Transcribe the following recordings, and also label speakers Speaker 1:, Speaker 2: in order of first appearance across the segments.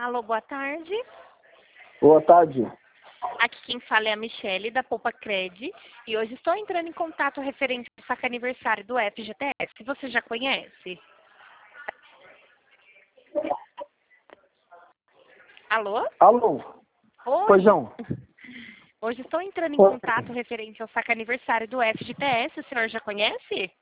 Speaker 1: Alô, boa tarde.
Speaker 2: Boa tarde.
Speaker 1: Aqui quem fala é a Michele, da Poupa Cred, e hoje estou entrando em contato referente ao saque aniversário do FGTS, que você já conhece. Alô?
Speaker 2: Alô?
Speaker 1: Oi.
Speaker 2: Pois não.
Speaker 1: Hoje estou entrando em
Speaker 2: Oi.
Speaker 1: contato referente ao saque aniversário do FGTS, o senhor já conhece?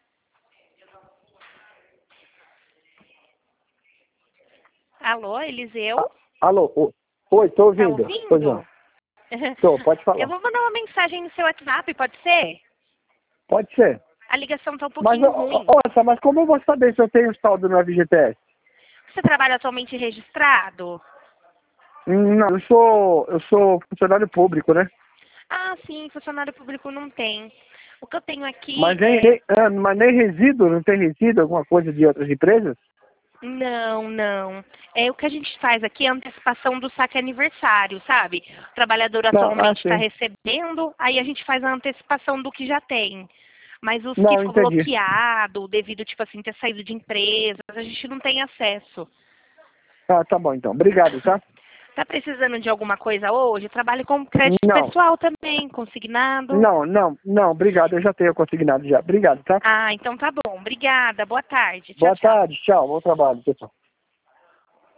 Speaker 1: Alô, Eliseu?
Speaker 2: Alô? Oi, tô
Speaker 1: Tá
Speaker 2: ouvindo. Pois não.
Speaker 1: ouvindo?
Speaker 2: Tô, pode
Speaker 1: Eu
Speaker 2: falar.
Speaker 1: vou mandar uma mensagem no seu WhatsApp, pode ser?
Speaker 2: Pode ser.
Speaker 1: A ligação tá um
Speaker 2: Mas,
Speaker 1: pouquinho ruim.
Speaker 2: mas como eu vou saber se eu tenho saldo no FGTS?
Speaker 1: Você trabalha atualmente registrado?
Speaker 2: Não, eu sou funcionário público, né?
Speaker 1: Ah, sim, funcionário público não tem. O que eu tenho aqui
Speaker 2: Mas
Speaker 1: é...
Speaker 2: mas nem resíduo, não tem resíduo, alguma coisa de outras empresas?
Speaker 1: Não, não. É, o que a gente faz aqui é a antecipação do saque aniversário, sabe? O trabalhador
Speaker 2: Não,
Speaker 1: atualmente está
Speaker 2: sim.
Speaker 1: recebendo, aí a gente faz a antecipação do que já tem. Mas os que
Speaker 2: Não,
Speaker 1: ficou
Speaker 2: entendi.
Speaker 1: bloqueado, devido, tipo assim, ter saído de empresas, a gente não tem acesso.
Speaker 2: Ah, tá bom então. Obrigado, tá?
Speaker 1: Tá precisando de alguma coisa hoje? Trabalho com crédito
Speaker 2: Não,
Speaker 1: pessoal também, consignado.
Speaker 2: não, obrigado. Eu já tenho consignado já. Obrigado, tá?
Speaker 1: Ah, então tá bom. Obrigada. Boa tarde. Tchau,
Speaker 2: Boa
Speaker 1: tchau.
Speaker 2: tarde, tchau. Bom trabalho, pessoal.